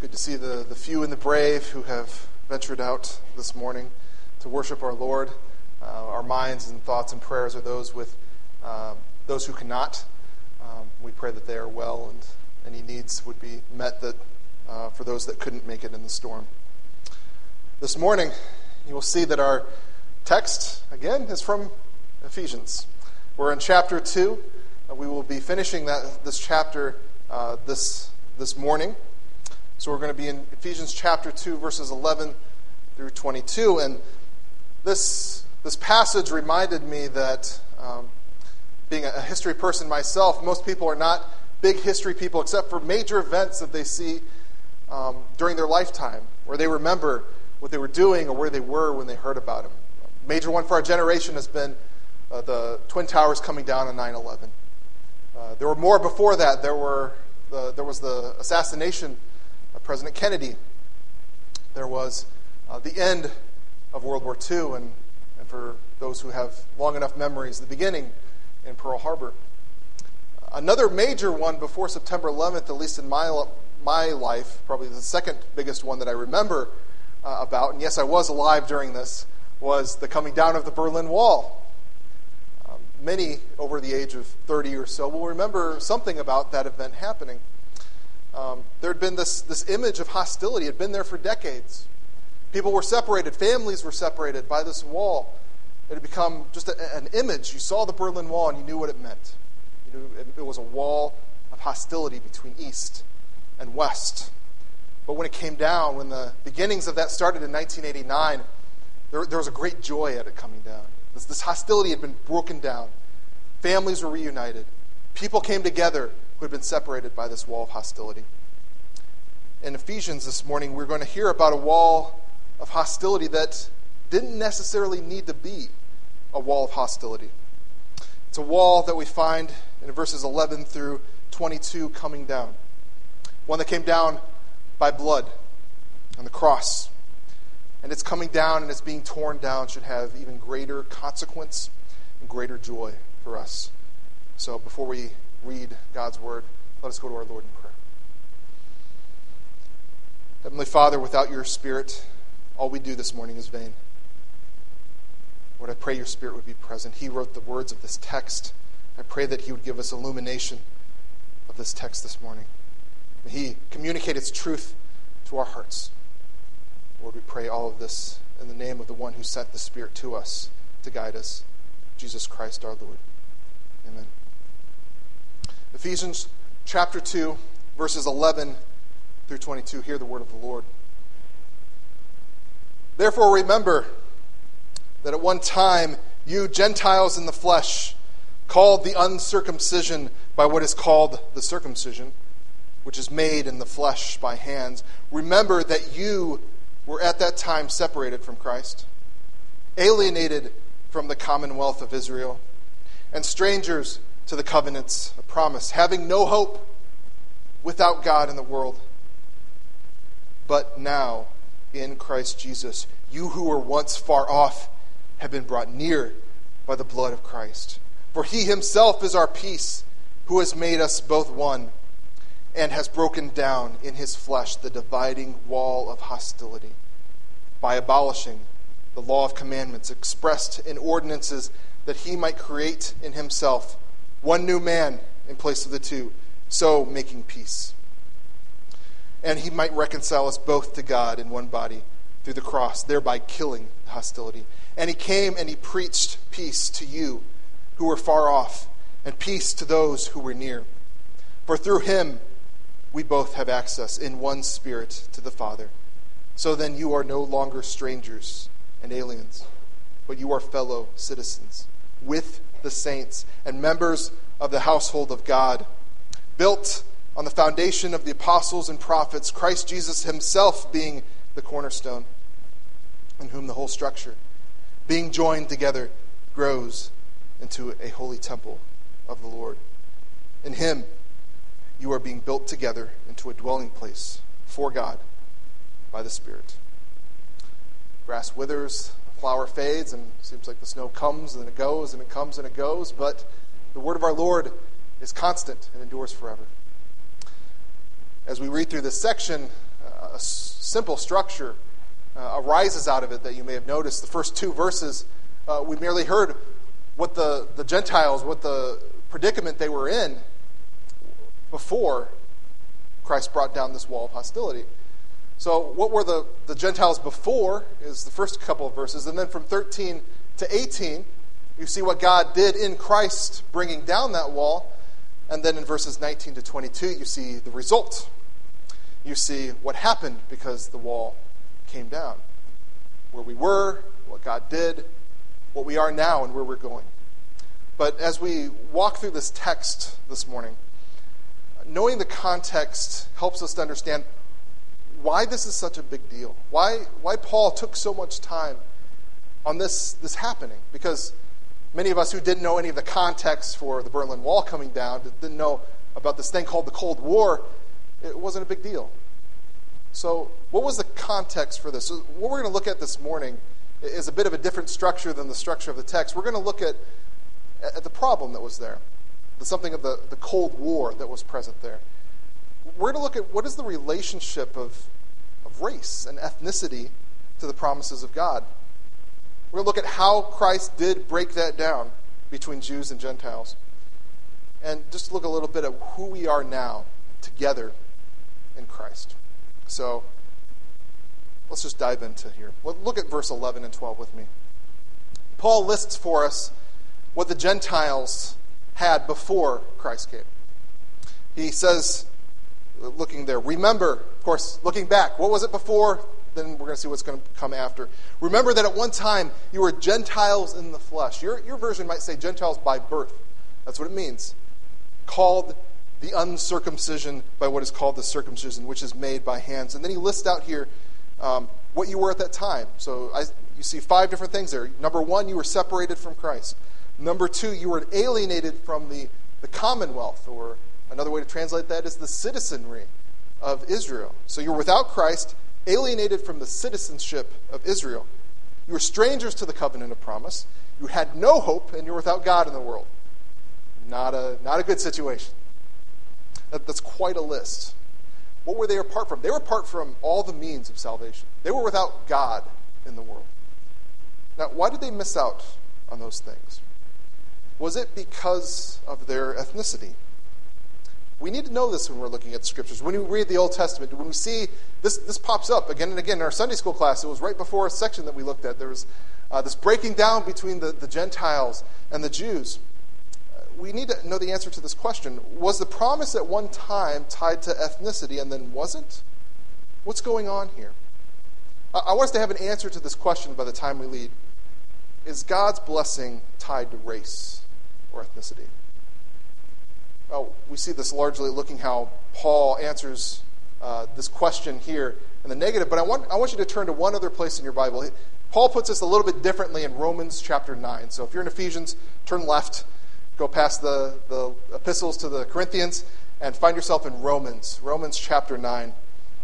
Good to see the few and the brave who have ventured out this morning to worship our Lord. Our minds and thoughts and prayers are those with those who cannot. We pray that they are well and any needs would be met that for those that couldn't make it in the storm. This morning, you will see that our text, again, is from Ephesians. We're in chapter 2. We will be finishing this chapter this morning. So we're going to be in Ephesians chapter 2, verses 11 through 22. And this passage reminded me that being a history person myself, most people are not big history people except for major events that they see during their lifetime, where they remember what they were doing or where they were when they heard about them. A major one for our generation has been the Twin Towers coming down on 9/11. There were more before that. There was the assassination of President Kennedy. There was the end of World War II, and for those who have long enough memories, the beginning in Pearl Harbor. Another major one before September 11th, at least in my life, probably the second biggest one that I remember about, and yes, I was alive during this, was the coming down of the Berlin Wall. Many over the age of 30 or so will remember something about that event happening. There had been this image of hostility. It had been there for decades. People were separated. Families were separated by this wall. It had become just an image. You saw the Berlin Wall and you knew what it meant. You knew it was a wall of hostility between East and West. But when it came down, when the beginnings of that started in 1989, there was a great joy at it coming down. This hostility had been broken down. Families were reunited. People came together who had been separated by this wall of hostility. In Ephesians this morning, we're going to hear about a wall of hostility that didn't necessarily need to be a wall of hostility. It's a wall that we find in verses 11 through 22 coming down. One that came down by blood on the cross. And it's coming down and it's being torn down should have even greater consequence and greater joy for us. So before we read God's word, let us go to our Lord in prayer. Heavenly Father, without your Spirit, all we do this morning is vain. Lord, I pray your Spirit would be present. He wrote the words of this text. I pray that he would give us illumination of this text this morning. May he communicate its truth to our hearts. Lord, we pray all of this in the name of the one who sent the Spirit to us to guide us, Jesus Christ our Lord. Amen. Ephesians chapter 2, verses 11 through 22. Hear the word of the Lord. Therefore remember that at one time you Gentiles in the flesh, called the uncircumcision by what is called the circumcision, which is made in the flesh by hands, remember that you were at that time separated from Christ, alienated from the commonwealth of Israel, and strangers to the covenants of promise, having no hope, without God in the world. But now, in Christ Jesus, you who were once far off have been brought near by the blood of Christ. For he himself is our peace, who has made us both one, and has broken down in his flesh the dividing wall of hostility, by abolishing the law of commandments expressed in ordinances, that he might create in himself one new man in place of the two, so making peace. And he might reconcile us both to God in one body through the cross, thereby killing hostility. And he came and he preached peace to you who were far off, and peace to those who were near. For through him we both have access in one Spirit to the Father. So then you are no longer strangers and aliens, but you are fellow citizens with the saints and members of the household of God, built on the foundation of the apostles and prophets, Christ Jesus himself being the cornerstone, in whom the whole structure, being joined together, grows into a holy temple of the Lord. In him you are being built together into a dwelling place for God by the Spirit. Grass withers, the flower fades, and it seems like the snow comes and it goes, and it comes and it goes, but the word of our Lord is constant and endures forever. As we read through this section, a simple structure arises out of it that you may have noticed. The first two verses, we merely heard what the Gentiles, what the predicament they were in before Christ brought down this wall of hostility. So what were the Gentiles before is the first couple of verses. And then from 13 to 18, you see what God did in Christ bringing down that wall. And then in verses 19 to 22, you see the result. You see what happened because the wall came down. Where we were, what God did, what we are now, and where we're going. But as we walk through this text this morning, knowing the context helps us to understand why this is such a big deal. Why Paul took so much time on this happening. Because many of us who didn't know any of the context for the Berlin Wall coming down, didn't know about this thing called the Cold War, it wasn't a big deal. So what was the context for this? So what we're going to look at this morning is a bit of a different structure than the structure of the text. We're going to look at the problem that was there, something of the Cold War that was present there. We're going to look at what is the relationship of race and ethnicity to the promises of God. We're going to look at how Christ did break that down between Jews and Gentiles. And just look a little bit at who we are now together in Christ. So let's just dive into here. Look at verse 11 and 12 with me. Paul lists for us what the Gentiles had before Christ came. He says, looking there, remember, of course, looking back, what was it before? Then we're going to see what's going to come after. Remember that at one time you were Gentiles in the flesh. Your version might say Gentiles by birth. That's what it means. Called the uncircumcision by what is called the circumcision, which is made by hands. And then he lists out here what you were at that time. So you see 5 different things there. Number 1, you were separated from Christ. Number 2, you were alienated from the commonwealth, or another way to translate that is the citizenry of Israel. So you were without Christ, alienated from the citizenship of Israel. You were strangers to the covenant of promise. You had no hope, and you were without God in the world. Not a good situation. That's quite a list. What were they apart from? They were apart from all the means of salvation. They were without God in the world. Now, why did they miss out on those things? Was it because of their ethnicity? We need to know this when we're looking at the Scriptures. When we read the Old Testament, when we see this pops up again and again in our Sunday school class. It was right before a section that we looked at. There was this breaking down between the Gentiles and the Jews. We need to know the answer to this question. Was the promise at one time tied to ethnicity and then wasn't? What's going on here? I want us to have an answer to this question by the time we leave. Is God's blessing tied to race or ethnicity? Well, we see this largely looking how Paul answers this question here in the negative, but I want you to turn to one other place in your Bible. Paul puts this a little bit differently in Romans chapter 9. So if you're in Ephesians, turn left, go past the epistles to the Corinthians, and find yourself in Romans chapter 9.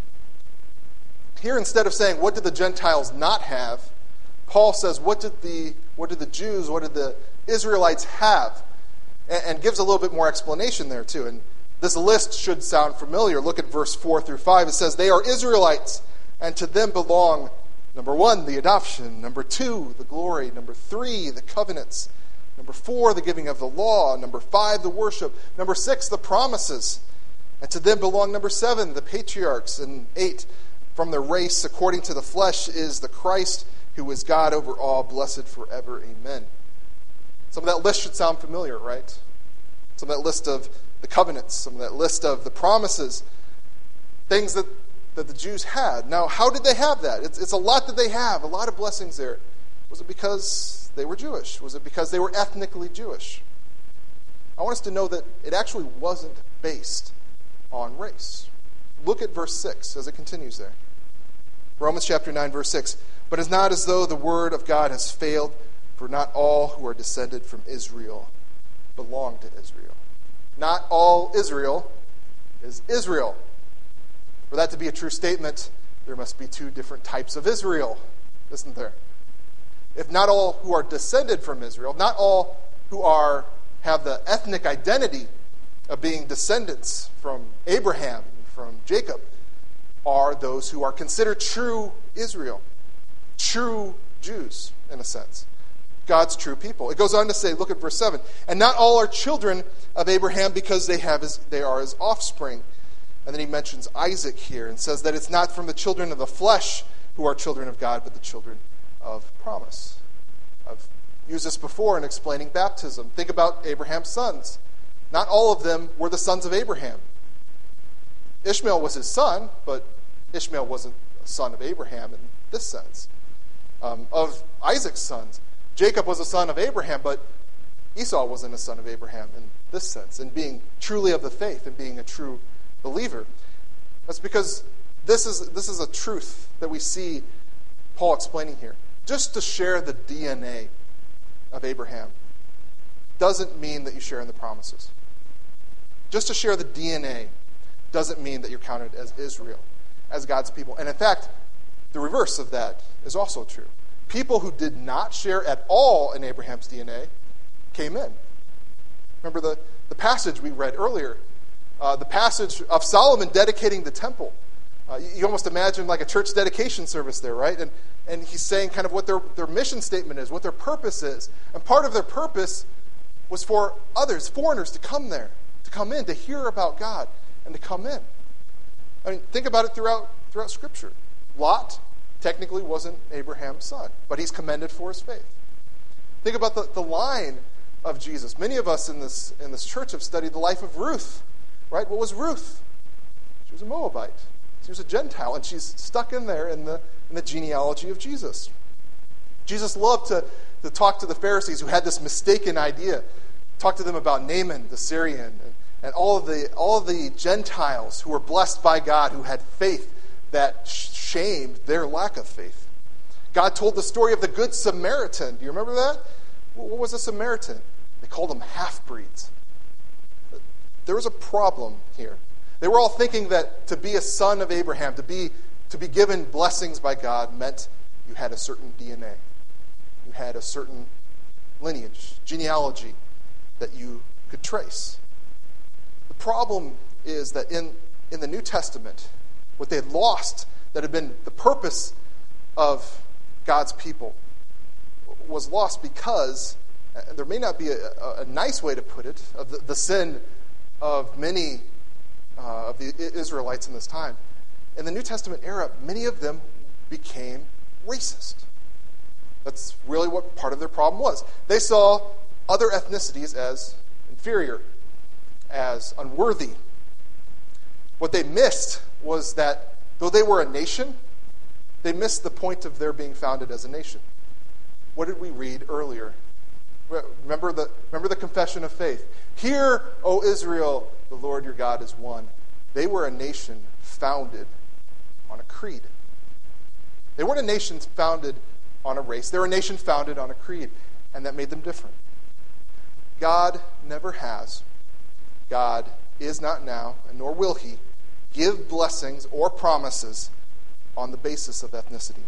Here, instead of saying, what did the Gentiles not have, Paul says, what did the Jews, what did the Israelites have? And gives a little bit more explanation there, too. And this list should sound familiar. Look at verse 4 through 5. It says, they are Israelites, and to them belong, number 1, the adoption. Number 2, the glory. Number 3, the covenants. Number 4, the giving of the law. Number 5, the worship. Number 6, the promises. And to them belong, number 7, the patriarchs. And 8, from the race according to the flesh is the Christ, who is God over all, blessed forever. Amen. Some of that list should sound familiar, right? Some of that list of the covenants, some of that list of the promises, things that the Jews had. Now, how did they have that? It's a lot that they have, a lot of blessings there. Was it because they were Jewish? Was it because they were ethnically Jewish? I want us to know that it actually wasn't based on race. Look at verse 6 as it continues there. Romans chapter 9, verse 6. But it's not as though the word of God has failed, for not all who are descended from Israel belong to Israel. Not all Israel is Israel. For that to be a true statement, there must be 2 different types of Israel, isn't there? If not all who are descended from Israel, not all who have the ethnic identity of being descendants from Abraham, from Jacob, are those who are considered true Israel, true Jews, in a sense. God's true people. It goes on to say, look at verse 7, and not all are children of Abraham because they are his offspring. And then he mentions Isaac here and says that it's not from the children of the flesh who are children of God, but the children of promise. I've used this before in explaining baptism. Think about Abraham's sons. Not all of them were the sons of Abraham. Ishmael was his son, but Ishmael wasn't a son of Abraham in this sense. Of Isaac's sons, Jacob was a son of Abraham, but Esau wasn't a son of Abraham in this sense, in being truly of the faith and being a true believer. That's because this is a truth that we see Paul explaining here. Just to share the DNA of Abraham doesn't mean that you share in the promises. Just to share the DNA doesn't mean that you're counted as Israel, as God's people. And in fact, the reverse of that is also true. People who did not share at all in Abraham's DNA came in. Remember the passage we read earlier, the passage of Solomon dedicating the temple. You almost imagine like a church dedication service there, right? And he's saying kind of what their mission statement is, what their purpose is. And part of their purpose was for others, foreigners, to come there, to come in, to hear about God, and to come in. I mean, think about it throughout Scripture. Lot technically wasn't Abraham's son, but he's commended for his faith. Think about the line of Jesus. Many of us in this church have studied the life of Ruth, right? What was Ruth? She was a Moabite. She was a Gentile, and she's stuck in there in the genealogy of Jesus. Jesus loved to talk to the Pharisees who had this mistaken idea. Talk to them about Naaman, the Syrian, and all of the Gentiles who were blessed by God, who had faith that shamed their lack of faith. God told the story of the Good Samaritan. Do you remember that? What was a Samaritan? They called them half-breeds. There was a problem here. They were all thinking that to be a son of Abraham, to be given blessings by God, meant you had a certain DNA. You had a certain lineage, genealogy that you could trace. The problem is that in the New Testament, what they had lost that had been the purpose of God's people was lost because, and there may not be a nice way to put it, of the sin of many of the Israelites in this time. In the New Testament era, many of them became racist. That's really what part of their problem was. They saw other ethnicities as inferior, as unworthy. What they missed was that though they were a nation, they missed the point of their being founded as a nation. What did we read earlier? Remember the confession of faith. Hear, O Israel, the Lord your God is one. They were a nation founded on a creed. They weren't a nation founded on a race. They were a nation founded on a creed, and that made them different. God never has, God is not now, and nor will he, give blessings or promises on the basis of ethnicity.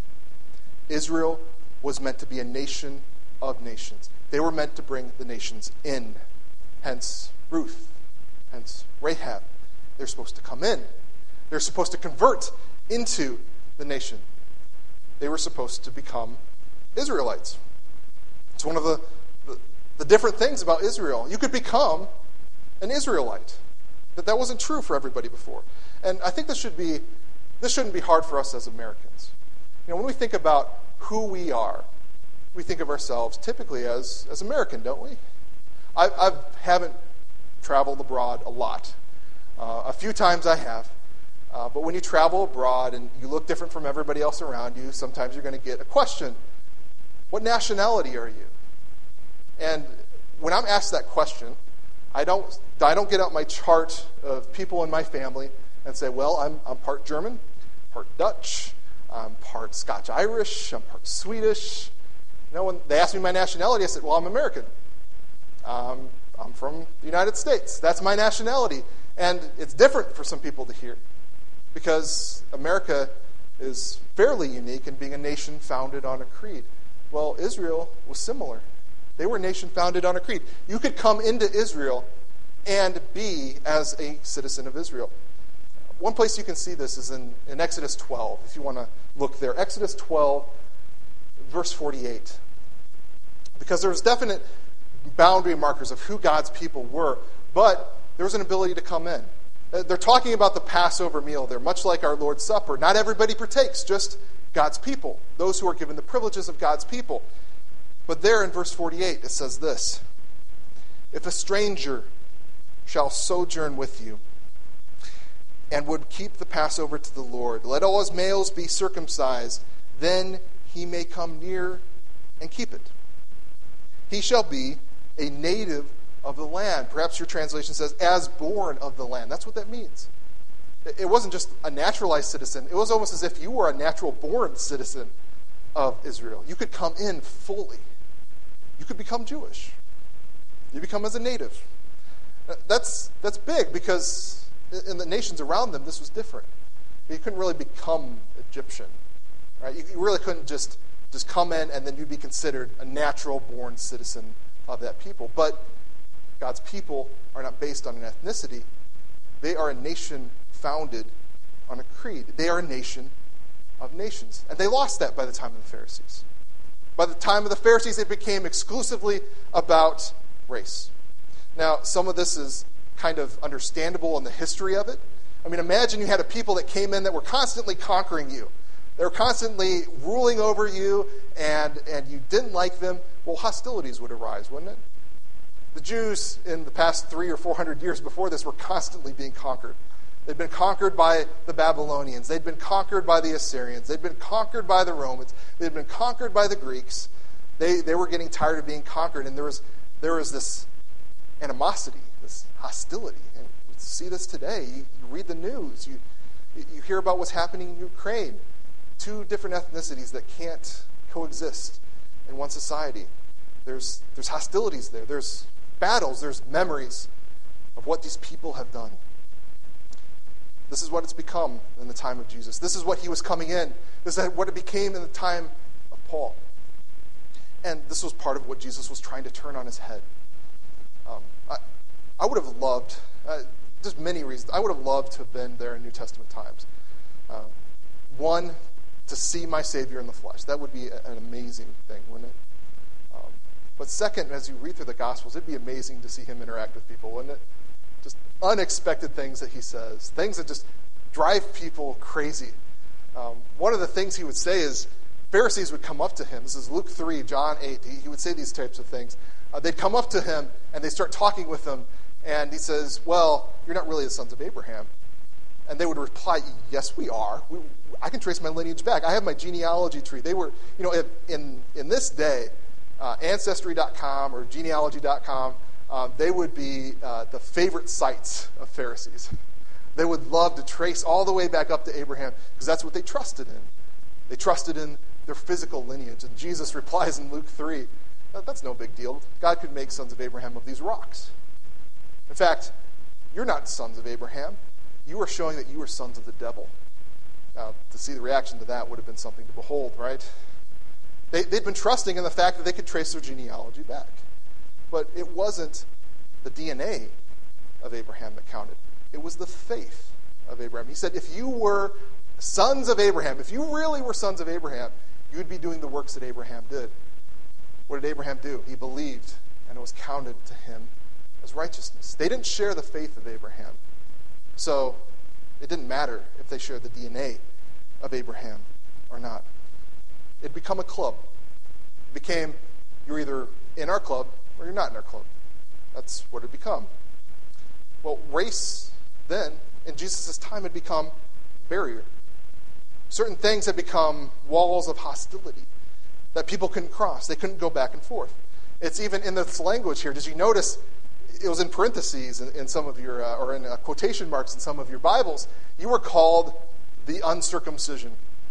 Israel was meant to be a nation of nations. They were meant to bring the nations in. Hence Ruth. Hence Rahab. They're supposed to come in. They're supposed to convert into the nation. They were supposed to become Israelites. It's one of the different things about Israel. You could become an Israelite. That wasn't true for everybody before. And I think this shouldn't be hard for us as Americans. When we think about who we are, we think of ourselves typically as American, don't we? I haven't traveled abroad a lot. A few times I have. But when you travel abroad and you look different from everybody else around you, sometimes you're going to get a question. What nationality are you? And when I'm asked that question, I don't get out my chart of people in my family and say, well, I'm part German, part Dutch, I'm part Scotch-Irish, I'm part Swedish. When they asked me my nationality, I said, well, I'm American. I'm from the United States. That's my nationality. And it's different for some people to hear because America is fairly unique in being a nation founded on a creed. Well, Israel was similar. They were a nation founded on a creed. You could come into Israel and be as a citizen of Israel. One place you can see this is in Exodus 12, if you want to look there. Exodus 12, verse 48. Because there's definite boundary markers of who God's people were, but there was an ability to come in. They're talking about the Passover meal there, much like our Lord's Supper. Not everybody partakes, just God's people, those who are given the privileges of God's people. But there in verse 48, it says this: "If a stranger shall sojourn with you, and would keep the Passover to the Lord, let all his males be circumcised, then he may come near and keep it. He shall be a native of the land." Perhaps your translation says, "as born of the land." That's what that means. It wasn't just a naturalized citizen. It was almost as if you were a natural-born citizen of Israel. You could come in fully. You could become Jewish. You become as a native. That's big, because in the nations around them, this was different. You couldn't really become Egyptian. Right? You really couldn't just come in and then you'd be considered a natural-born citizen of that people. But God's people are not based on an ethnicity. They are a nation founded on a creed. They are a nation of nations. And they lost that by the time of the Pharisees. By the time of the Pharisees, it became exclusively about race. Now, some of this is kind of understandable in the history of it. I mean, imagine you had a people that came in that were constantly conquering you. They were constantly ruling over you, and you didn't like them. Well, hostilities would arise, wouldn't it? The Jews in the past 300 or 400 years before this were constantly being conquered. They'd been conquered by the Babylonians. They'd been conquered by the Assyrians. They'd been conquered by the Romans. They'd been conquered by the Greeks. They were getting tired of being conquered, and there was this animosity, this hostility. And we see this today. You read the news. You hear about what's happening in Ukraine. Two different ethnicities that can't coexist in one society. There's hostilities there. There's battles. There's memories of what these people have done. This is what it's become in the time of Jesus. This is what he was coming in. This is what it became in the time of Paul. And this was part of what Jesus was trying to turn on his head. I would have loved, there's many reasons, I would have loved to have been there in New Testament times. One, to see my Savior in the flesh. That would be an amazing thing, wouldn't it? But second, as you read through the Gospels, it'd be amazing to see him interact with people, wouldn't it? Just unexpected things that he says, things that just drive people crazy. One of the things he would say is, Pharisees would come up to him. This is Luke 3, John 8. He would say these types of things. They'd come up to him, and they start talking with him, and he says, "Well, you're not really the sons of Abraham." And they would reply, "Yes, we are. I can trace my lineage back. I have my genealogy tree." They were, in this day, Ancestry.com or genealogy.com, they would be the favorite sites of Pharisees. They would love to trace all the way back up to Abraham because that's what they trusted in. They trusted in their physical lineage. And Jesus replies in Luke 3, that's no big deal. God could make sons of Abraham of these rocks. In fact, you're not sons of Abraham. You are showing that you are sons of the devil. Now, to see the reaction to that would have been something to behold, right? They'd been trusting in the fact that they could trace their genealogy back. But it wasn't the DNA of Abraham that counted. It was the faith of Abraham. He said, if you were sons of Abraham, if you really were sons of Abraham, you would be doing the works that Abraham did. What did Abraham do? He believed, and it was counted to him as righteousness. They didn't share the faith of Abraham. So it didn't matter if they shared the DNA of Abraham or not. It became a club. It became, you're either in our club or you're not in our club. That's what it become. Well, race then, in Jesus' time, had become a barrier. Certain things had become walls of hostility that people couldn't cross. They couldn't go back and forth. It's even in this language here. Did you notice it was in parentheses in some of your, or in quotation marks in some of your Bibles? You were called the uncircumcision.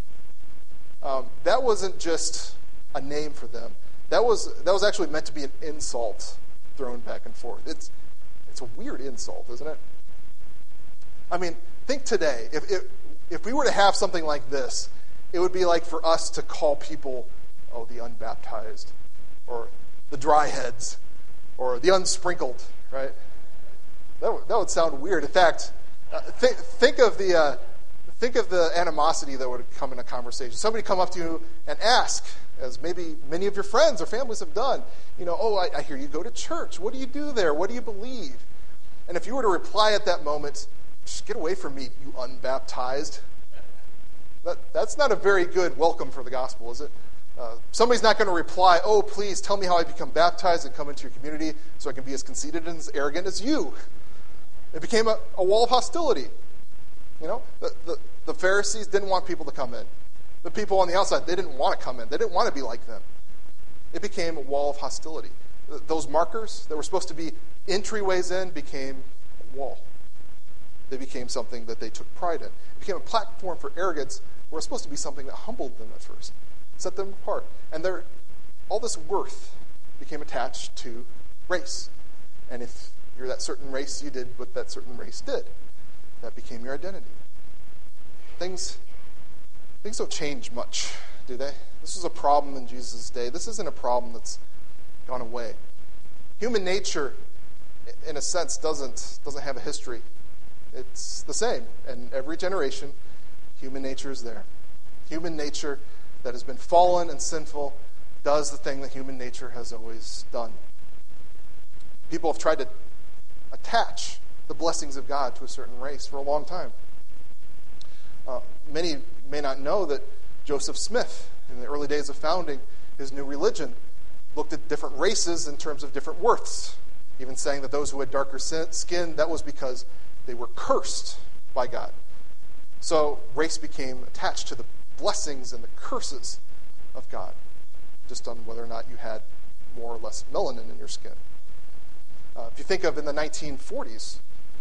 That wasn't just a name for them. That was actually meant to be an insult thrown back and forth. It's a weird insult, isn't it? I mean, think today. If we were to have something like this, it would be like for us to call people, the unbaptized, or the dry heads, or the unsprinkled, right? That would sound weird. In fact, Think of the animosity that would come in a conversation. Somebody come up to you and ask, as maybe many of your friends or families have done, I hear you go to church. What do you do there? What do you believe? And if you were to reply at that moment, just get away from me, you unbaptized. That's not a very good welcome for the gospel, is it? Somebody's not going to reply, oh, please tell me how I become baptized and come into your community so I can be as conceited and as arrogant as you. It became a wall of hostility. The Pharisees didn't want people to come in. The people on the outside, they didn't want to come in. They didn't want to be like them. It became a wall of hostility. Those markers that were supposed to be entryways in became a wall. They became something that they took pride in. It became a platform for arrogance where it was supposed to be something that humbled them at first, set them apart. And all this worth became attached to race. And if you're that certain race, you did what that certain race did. That became your identity. Things don't change much, do they? This was a problem in Jesus' day. This isn't a problem that's gone away. Human nature, in a sense, doesn't have a history. It's the same. And every generation, human nature is there. Human nature that has been fallen and sinful does the thing that human nature has always done. People have tried to attach the blessings of God to a certain race for a long time. Many may not know that Joseph Smith, in the early days of founding his new religion, looked at different races in terms of different worths, even saying that those who had darker skin, that was because they were cursed by God. So race became attached to the blessings and the curses of God, just on whether or not you had more or less melanin in your skin. If you think of in the 1940s,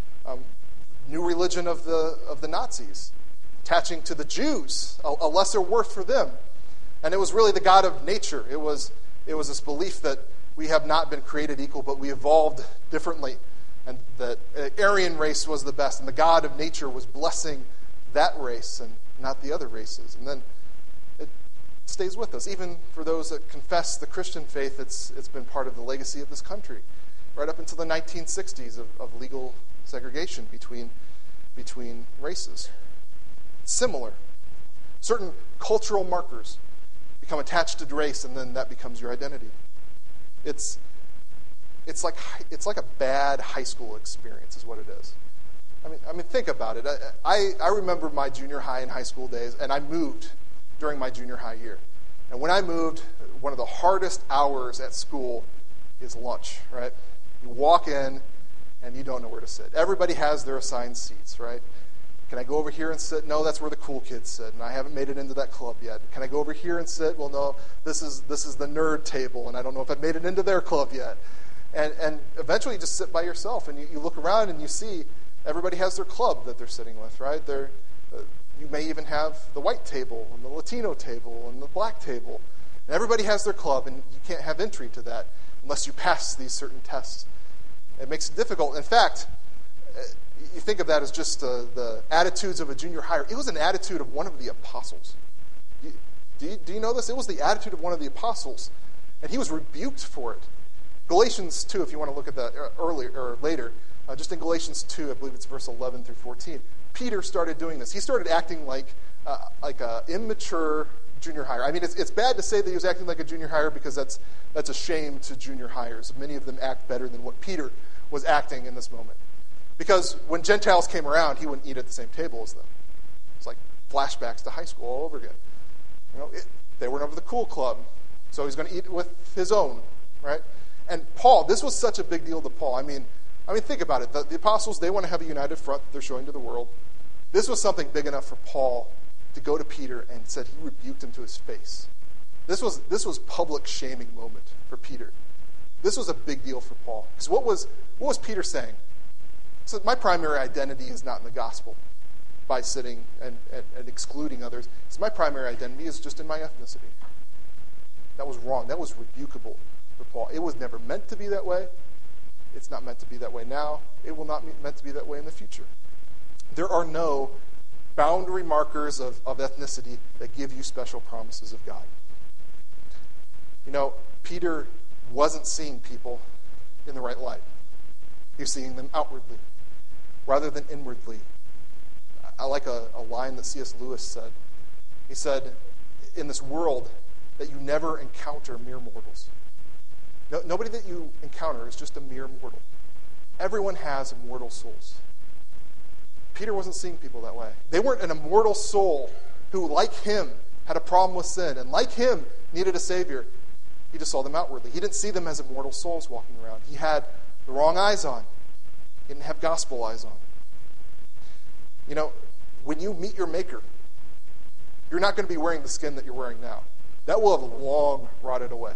new religion of the Nazis, attaching to the Jews a lesser worth for them, and it was really the God of nature. It was this belief that we have not been created equal, but we evolved differently, and that Aryan race was the best, and the God of nature was blessing that race and not the other races. And then it stays with us, even for those that confess the Christian faith. It's been part of the legacy of this country, right up until the 1960s of legal segregation between races. Similar. Certain cultural markers become attached to race, and then that becomes your identity. It's like a bad high school experience, is what it is. I mean, think about it. I remember my junior high and high school days, and I moved during my junior high year. And when I moved, one of the hardest hours at school is lunch, right? You walk in, and you don't know where to sit. Everybody has their assigned seats, right? Can I go over here and sit? No, that's where the cool kids sit, and I haven't made it into that club yet. Can I go over here and sit? Well, no, this is the nerd table, and I don't know if I've made it into their club yet. And eventually you just sit by yourself, and you look around and you see everybody has their club that they're sitting with, right? You may even have the white table and the Latino table and the black table. And everybody has their club, and you can't have entry to that unless you pass these certain tests. It makes it difficult. In fact, you think of that as just the attitudes of a junior higher. It was an attitude of one of the apostles. Do you know this? It was the attitude of one of the apostles, and he was rebuked for it. Galatians 2, if you want to look at that earlier or later, just in Galatians 2, I believe it's verse 11 through 14, Peter started doing this. He started acting like an immature junior hire. I mean, it's bad to say that he was acting like a junior hire because that's a shame to junior hires. Many of them act better than what Peter was acting in this moment. Because when Gentiles came around, he wouldn't eat at the same table as them. It's like flashbacks to high school all over again. They were of the cool club, so he's going to eat with his own, right? And Paul, this was such a big deal to Paul. I mean, think about it. The apostles, they want to have a united front that they're showing to the world. This was something big enough for Paul to go to Peter and said he rebuked him to his face. This was public shaming moment for Peter. This was a big deal for Paul. Because what was Peter saying? So my primary identity is not in the gospel by sitting and excluding others. So my primary identity is just in my ethnicity. That was wrong. That was rebukable for Paul. It was never meant to be that way. It's not meant to be that way now. It will not be meant to be that way in the future. There are no boundary markers of ethnicity that give you special promises of God. Peter wasn't seeing people in the right light. He was seeing them outwardly rather than inwardly. I like a line that C.S. Lewis said. He said, in this world, that you never encounter mere mortals. Nobody that you encounter is just a mere mortal. Everyone has immortal souls. Peter wasn't seeing people that way. They weren't an immortal soul who, like him, had a problem with sin and, like him, needed a Savior. He just saw them outwardly. He didn't see them as immortal souls walking around. He had the wrong eyes on. He didn't have gospel eyes on. You know, when you meet your Maker, you're not going to be wearing the skin that you're wearing now. That will have long rotted away.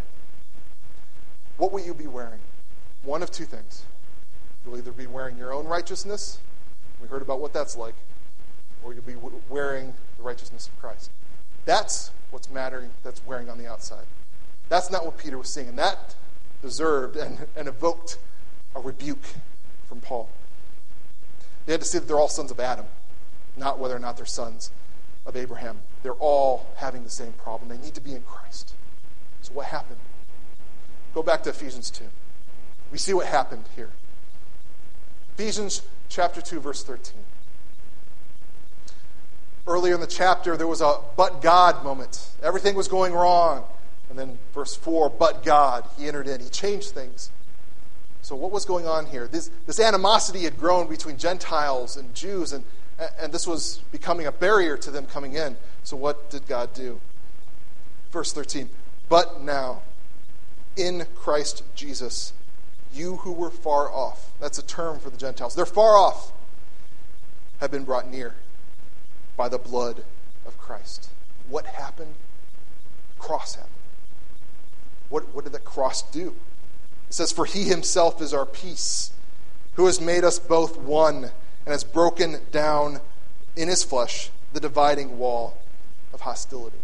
What will you be wearing? One of two things. You'll either be wearing your own righteousness, we heard about what that's like, or you'll be wearing the righteousness of Christ. That's what's mattering, that's wearing on the outside. That's not what Peter was seeing, and that deserved and evoked a rebuke from Paul. They had to see that they're all sons of Adam, not whether or not they're sons of Abraham. They're all having the same problem. They need to be in Christ. So what happened? Go back to Ephesians 2. We see what happened here. Ephesians chapter 2, verse 13. Earlier in the chapter, there was a but God moment. Everything was going wrong. And then verse 4, but God, he entered in. He changed things. So what was going on here? This animosity had grown between Gentiles and Jews, and this was becoming a barrier to them coming in. So what did God do? Verse 13, but now, in Christ Jesus, you who were far off, that's a term for the Gentiles, they're far off, have been brought near by the blood of Christ. What happened? The cross happened. What did the cross do? It says, for he himself is our peace, who has made us both one, and has broken down in his flesh the dividing wall of hostility.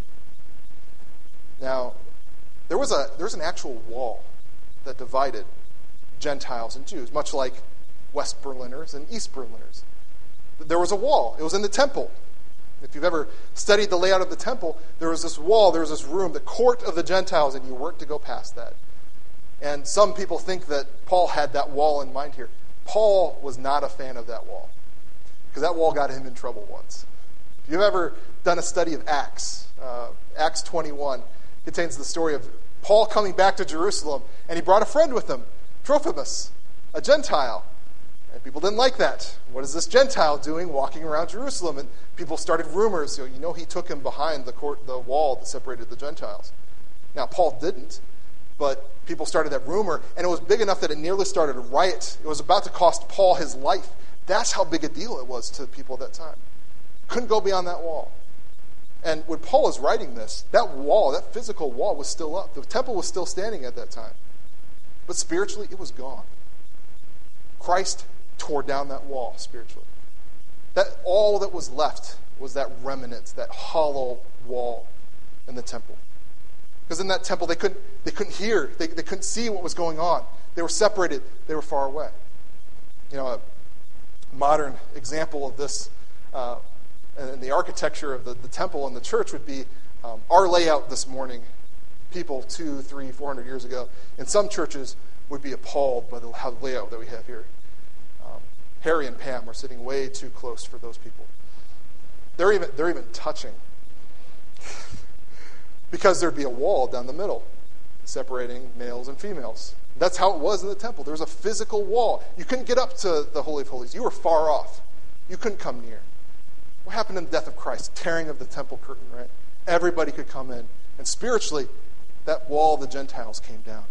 Now, there was an actual wall that divided Gentiles and Jews, much like West Berliners and East Berliners. There was a wall. It was in the temple. If you've ever studied the layout of the temple, there was this wall, there was this room, the court of the Gentiles, and you weren't to go past that. And some people think that Paul had that wall in mind here. Paul was not a fan of that wall, because that wall got him in trouble once. If you've ever done a study of Acts, Acts 21 contains the story of Paul coming back to Jerusalem, and he brought a friend with him, Trophimus, a Gentile. And people didn't like that. What is this Gentile doing walking around Jerusalem? And people started rumors. He took him behind the wall that separated the Gentiles. Now, Paul didn't, but people started that rumor, and it was big enough that it nearly started a riot. It was about to cost Paul his life. That's how big a deal it was to people at that time. Couldn't go beyond that wall. And when Paul is writing this, that wall, that physical wall, was still up. The temple was still standing at that time. But spiritually, it was gone. Christ tore down that wall spiritually. That all that was left was that remnant, that hollow wall in the temple. Because in that temple, they couldn't hear, they couldn't see what was going on. They were separated, they were far away. A modern example of this in the architecture of the temple and the church would be our layout this morning. People 200, 300, 400 years ago in some churches would be appalled by the layout that we have here. Harry and Pam are sitting way too close for those people. They're even touching. Because there'd be a wall down the middle separating males and females. That's how it was in the temple. There was a physical wall. You couldn't get up to the Holy of Holies. You were far off. You couldn't come near. What happened in the death of Christ? Tearing of the temple curtain, right? Everybody could come in. And spiritually, that wall of the Gentiles came down.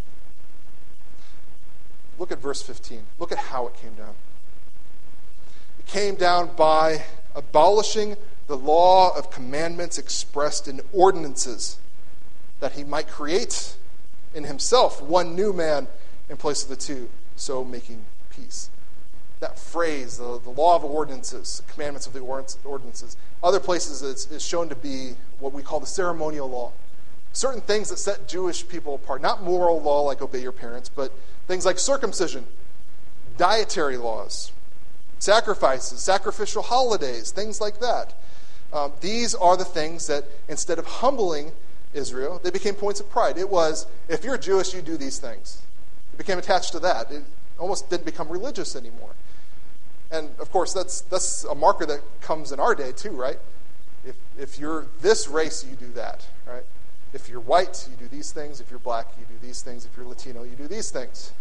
Look at verse 15. Look at how it came down. It came down by abolishing the law of commandments expressed in ordinances, that he might create in himself one new man in place of the two, so making peace. That phrase, the law of ordinances, commandments of the ordinances, other places is shown to be what we call the ceremonial law. Certain things that set Jewish people apart. Not moral law like obey your parents, but things like circumcision, dietary laws, sacrifices, sacrificial holidays, things like that. These are the things that, instead of humbling Israel, they became points of pride. It was, if you're Jewish, you do these things. It became attached to that. It almost didn't become religious anymore. And of course, that's a marker that comes in our day too, right? If you're this race, you do that, right? If you're white, you do these things. If you're black, you do these things. If you're Latino, you do these things.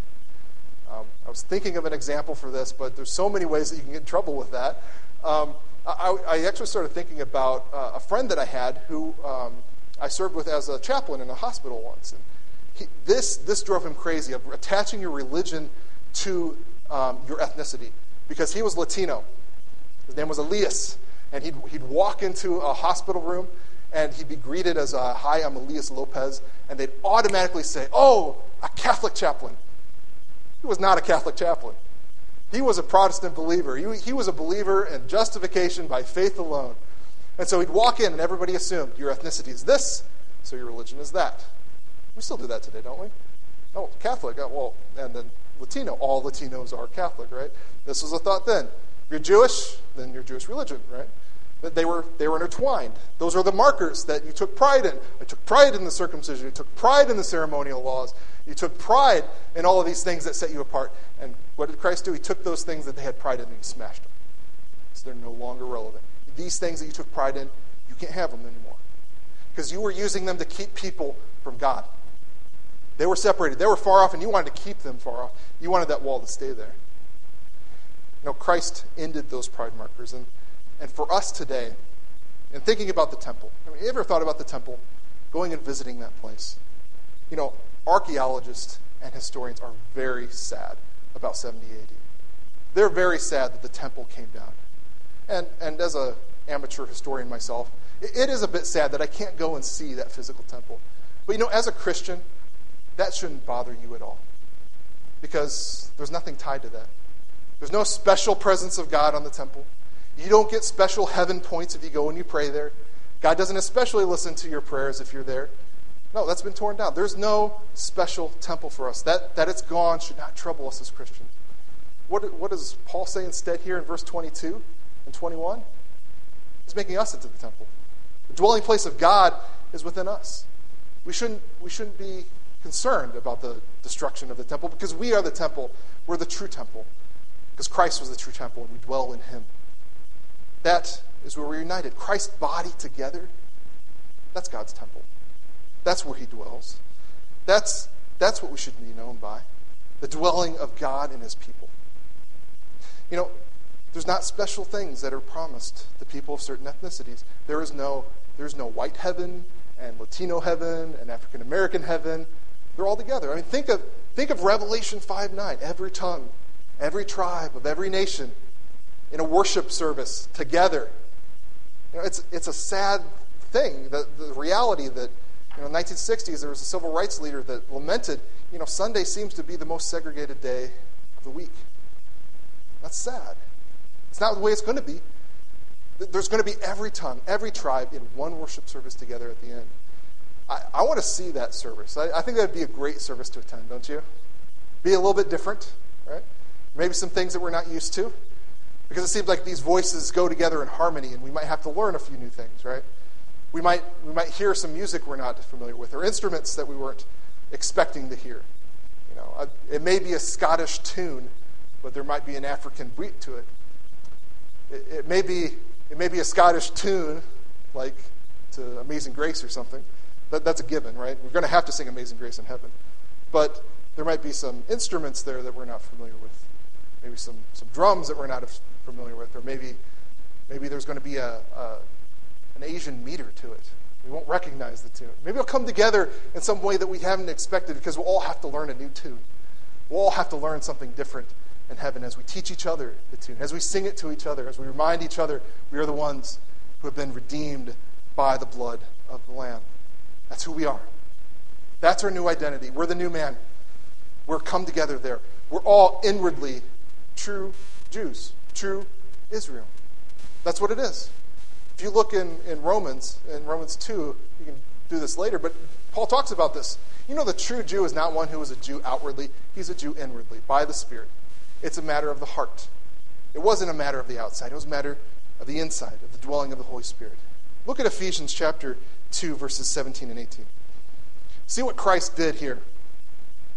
I was thinking of an example for this, but there's so many ways that you can get in trouble with that. I actually started thinking about a friend that I had who I served with as a chaplain in a hospital once. And this drove him crazy, of attaching your religion to your ethnicity, because he was Latino. His name was Elias, and he'd walk into a hospital room, and he'd be greeted as, "Hi, I'm Elias Lopez," and they'd automatically say, "Oh, a Catholic chaplain." He was not a Catholic chaplain. He was a Protestant believer. He was a believer in justification by faith alone. And so he'd walk in, and everybody assumed your ethnicity is this, so your religion is that. We still do that today, don't we? Oh, Catholic. Well, and then Latino. All Latinos are Catholic, right? This was a thought then. If you're Jewish, then you're Jewish religion, right? But they were intertwined. Those are the markers that you took pride in. I took pride in the circumcision. You took pride in the ceremonial laws. You took pride in all of these things that set you apart. And what did Christ do? He took those things that they had pride in and he smashed them. So they're no longer relevant. These things that you took pride in, you can't have them anymore. Because you were using them to keep people from God. They were separated. They were far off, and you wanted to keep them far off. You wanted that wall to stay there. Christ ended those pride markers. And for us today, and thinking about the temple, you ever thought about the temple? Going and visiting that place. Archaeologists and historians are very sad about 70 AD. They're very sad that the temple came down. And as an amateur historian myself, it is a bit sad that I can't go and see that physical temple. But as a Christian, that shouldn't bother you at all. Because there's nothing tied to that. There's no special presence of God on the temple. You don't get special heaven points if you go and you pray there. God doesn't especially listen to your prayers if you're there. No, that's been torn down. There's no special temple for us. That it's gone should not trouble us as Christians. What does Paul say instead here in verse 22 and 21? He's making us into the temple. The dwelling place of God is within us. We shouldn't be concerned about the destruction of the temple, because we are the temple. We're the true temple. Because Christ was the true temple and we dwell in him. That is where we're united. Christ's body together, that's God's temple. That's where he dwells. That's what we should be known by. The dwelling of God in his people. There's not special things that are promised to people of certain ethnicities. There's no white heaven and Latino heaven and African American heaven. They're all together. Think of Revelation 5:9. Every tongue, every tribe of every nation in a worship service together. It's a sad thing, the reality that in the 1960s there was a civil rights leader that lamented, Sunday seems to be the most segregated day of the week. That's sad. It's not the way it's going to be. There's going to be every tongue, every tribe in one worship service together at the end. I want to see that service. I think that would be a great service to attend, don't you? Be a little bit different, right? Maybe some things that we're not used to. Because it seems like these voices go together in harmony, and we might have to learn a few new things, right? We might hear some music we're not familiar with, or instruments that we weren't expecting to hear. It may be a Scottish tune, but there might be an African beat to it. It may be a Scottish tune, like to Amazing Grace or something. That's a given, right? We're going to have to sing Amazing Grace in heaven. But there might be some instruments there that we're not familiar with. Maybe some drums that we're not familiar with, or maybe there's going to be an Asian meter to it. We won't recognize the tune. Maybe it'll come together in some way that we haven't expected, because we'll all have to learn a new tune. We'll all have to learn something different in heaven as we teach each other the tune, as we sing it to each other, as we remind each other we are the ones who have been redeemed by the blood of the Lamb. That's who we are. That's our new identity. We're the new man. We're come together there. We're all inwardly true Jews, true Israel. That's what it is. If you look in Romans 2, you can do this later, but Paul talks about this. The true Jew is not one who is a Jew outwardly. He's a Jew inwardly, by the Spirit. It's a matter of the heart. It wasn't a matter of the outside. It was a matter of the inside, of the dwelling of the Holy Spirit. Look at Ephesians chapter 2, verses 17 and 18. See what Christ did here.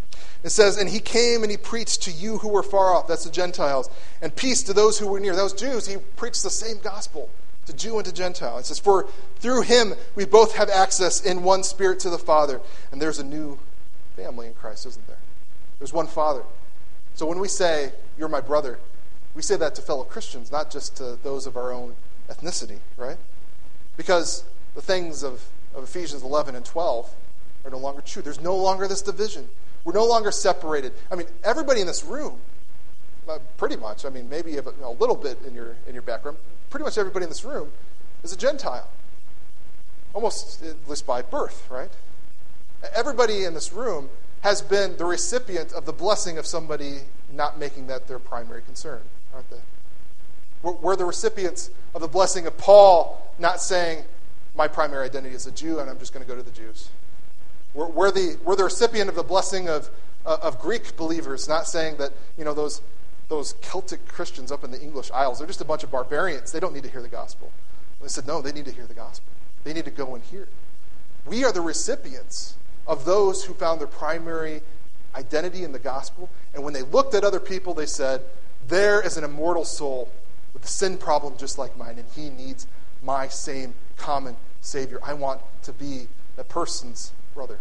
It says, and he came and he preached to you who were far off, that's the Gentiles, and peace to those who were near. Those Jews, he preached the same gospel to Jew and to Gentile. It says, for through him we both have access in one Spirit to the Father. And there's a new family in Christ, isn't there? There's one Father. So when we say, you're my brother, we say that to fellow Christians, not just to those of our own ethnicity, right? Because the things of Ephesians 11 and 12 are no longer true. There's no longer this division. We're no longer separated. I mean, everybody in this room, pretty much, I mean, maybe a little bit in your background, pretty much everybody in this room is a Gentile. Almost, at least by birth, right? Everybody in this room has been the recipient of the blessing of somebody not making that their primary concern, aren't they? We're the recipients of the blessing of Paul not saying, my primary identity is a Jew and I'm just going to go to the Jews. We're the recipient of the blessing of Greek believers, not saying that, those Celtic Christians up in the English Isles, they're just a bunch of barbarians. They don't need to hear the gospel. They said, no, they need to hear the gospel. They need to go and hear it. We are the recipients of those who found their primary identity in the gospel. And when they looked at other people, they said, there is an immortal soul with a sin problem just like mine, and he needs my same common Savior. I want to be that person's brother.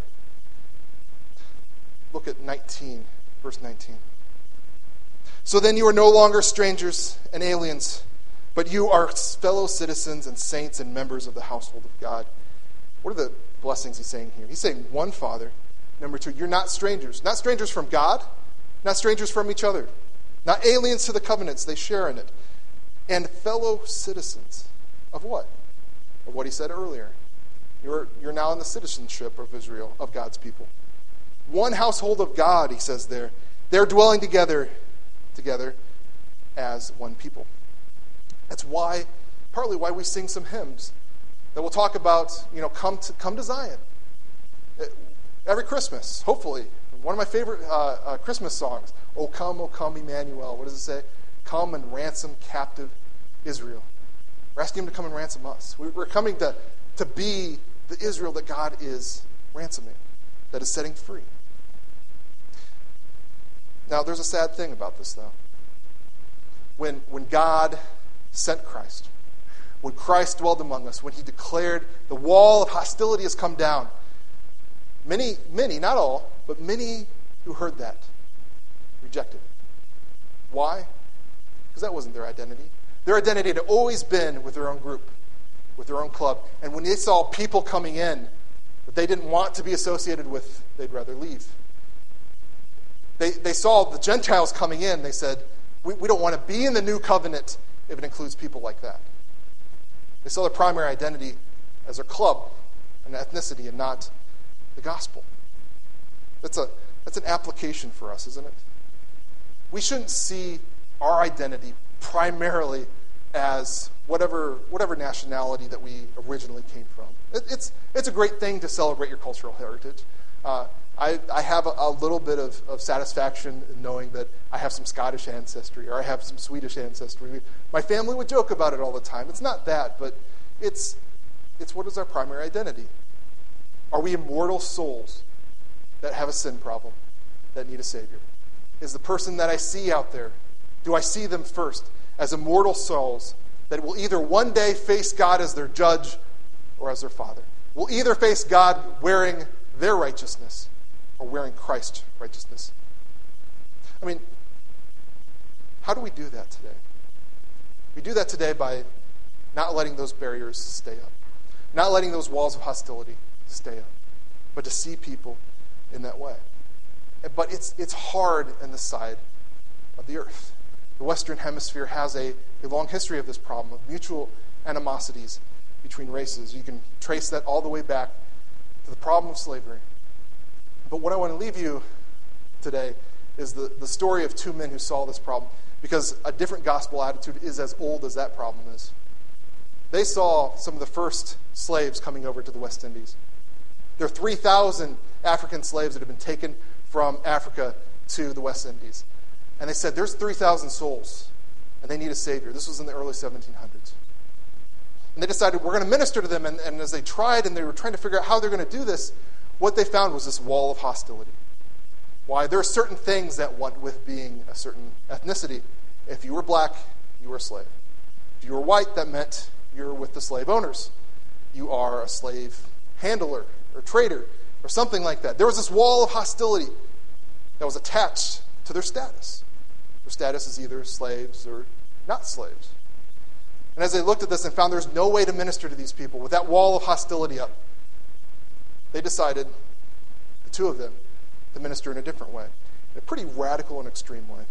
Look at 19, verse 19. So then you are no longer strangers and aliens, but you are fellow citizens and saints and members of the household of God. What are the blessings he's saying here? He's saying, one, Father. Number two, you're not strangers. Not strangers from God, not strangers from each other. Not aliens to the covenants they share in it. And fellow citizens of what? Of what he said earlier. You're now in the citizenship of Israel, of God's people. One household of God, he says there. They're dwelling together as one people. That's partly why we sing some hymns that will talk about, come to Zion. Every Christmas, hopefully. One of my favorite Christmas songs, O come, Emmanuel. What does it say? Come and ransom captive Israel. We're asking him to come and ransom us. We're coming to be the Israel that God is ransoming, that is setting free. Now, there's a sad thing about this, though. When God sent Christ, when Christ dwelled among us, when he declared the wall of hostility has come down, many, not all, but many who heard that rejected it. Why? Because that wasn't their identity. Their identity had always been with their own group, with their own club. And when they saw people coming in that they didn't want to be associated with, they'd rather leave. They saw the Gentiles coming in. They said, we don't want to be in the new covenant if it includes people like that. They saw their primary identity as their club and ethnicity and not the gospel. That's an application for us, isn't it? We shouldn't see our identity primarily as whatever nationality that we originally came from. It's a great thing to celebrate your cultural heritage. I have a little bit of satisfaction in knowing that I have some Scottish ancestry or I have some Swedish ancestry. My family would joke about it all the time. It's not that, but it's what is our primary identity? Are we immortal souls that have a sin problem, that need a Savior? Is the person that I see out there, do I see them first as immortal souls that will either one day face God as their judge or as their Father? Will either face God wearing their righteousness or wearing Christ's righteousness? I mean, how do we do that today? We do that today by not letting those barriers stay up, not letting those walls of hostility stay up, but to see people in that way. But it's hard in this side of the earth. The Western Hemisphere has a long history of this problem, of mutual animosities between races. You can trace that all the way back to the problem of slavery. But what I want to leave you today is the story of two men who saw this problem, because a different gospel attitude is as old as that problem is. They saw some of the first slaves coming over to the West Indies. There are 3,000 African slaves that have been taken from Africa to the West Indies. And they said, there's 3,000 souls, and they need a Savior. This was in the early 1700s. And they decided, we're going to minister to them. And as they tried, and they were trying to figure out how they're going to do this, what they found was this wall of hostility. why there are certain things that went with being a certain ethnicity. If you were black, you were a slave. If you were white, that meant you were with the slave owners. You are a slave handler or trader or something like that. There was this wall of hostility that was attached to their status. Their status is either slaves or not slaves. And as they looked at this and found there's no way to minister to these people with that wall of hostility up, they decided, the two of them, to minister in a different way, in a pretty radical and extreme way.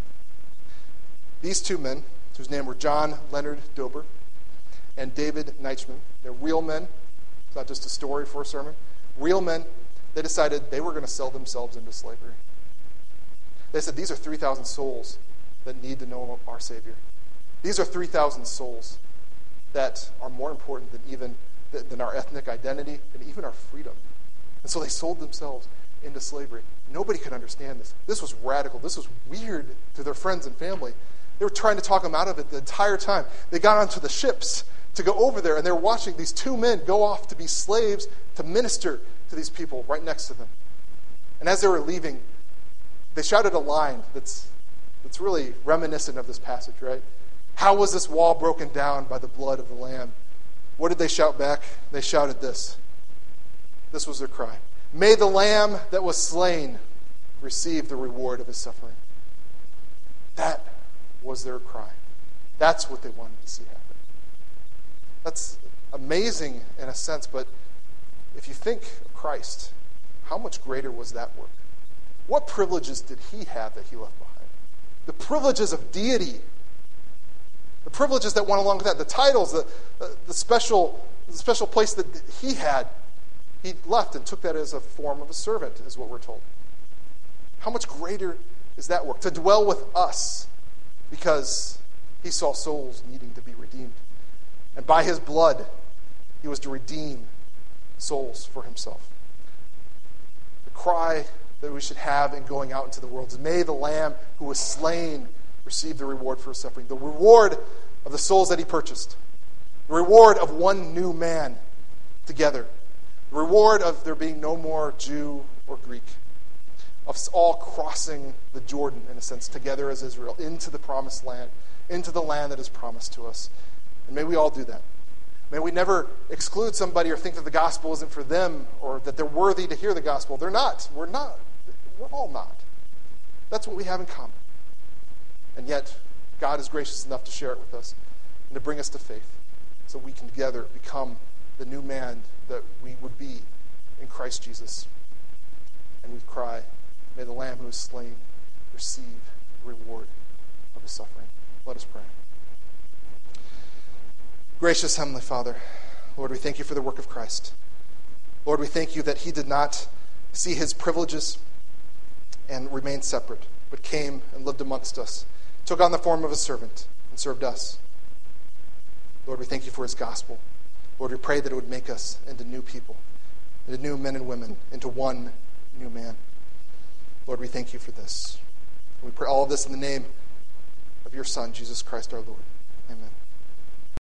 These two men, whose name were John Leonard Dober and David Neichman, they're real men. It's not just a story for a sermon. Real men. They decided they were going to sell themselves into slavery. They said, these are 3,000 souls that need to know our Savior. These are 3,000 souls that are more important than our ethnic identity and even our freedom. And so they sold themselves into slavery. Nobody could understand this. This was radical. This was weird to their friends and family. They were trying to talk them out of it the entire time. They got onto the ships to go over there, and they were watching these two men go off to be slaves to minister to these people right next to them. And as they were leaving, they shouted a line that's really reminiscent of this passage, right? How was this wall broken down by the blood of the Lamb? What did they shout back? They shouted this. This was their cry. May the Lamb that was slain receive the reward of his suffering. That was their cry. That's what they wanted to see happen. That's amazing in a sense, but if you think of Christ, how much greater was that work? What privileges did he have that he left behind? The privileges of deity. The privileges that went along with that. The titles, the special place that he had. He left and took that as a form of a servant, is what we're told. How much greater is that work? To dwell with us because he saw souls needing to be redeemed. And by his blood, he was to redeem souls for himself. The cry that we should have in going out into the world is, may the Lamb who was slain receive the reward for his suffering. The reward of the souls that he purchased. The reward of one new man together. The reward of there being no more Jew or Greek. Of us all crossing the Jordan, in a sense, together as Israel, into the promised land, into the land that is promised to us. And may we all do that. May we never exclude somebody or think that the gospel isn't for them or that they're worthy to hear the gospel. They're not. We're not. We're all not. That's what we have in common. And yet, God is gracious enough to share it with us and to bring us to faith so we can together become the new man that we would be in Christ Jesus. And we cry, may the Lamb who is slain receive the reward of his suffering. Let us pray. Gracious Heavenly Father, Lord, we thank you for the work of Christ. Lord, we thank you that he did not see his privileges and remain separate, but came and lived amongst us, took on the form of a servant, and served us. Lord, we thank you for his gospel. Lord, we pray that it would make us into new people, into new men and women, into one new man. Lord, we thank you for this. We pray all of this in the name of your Son, Jesus Christ our Lord. Amen.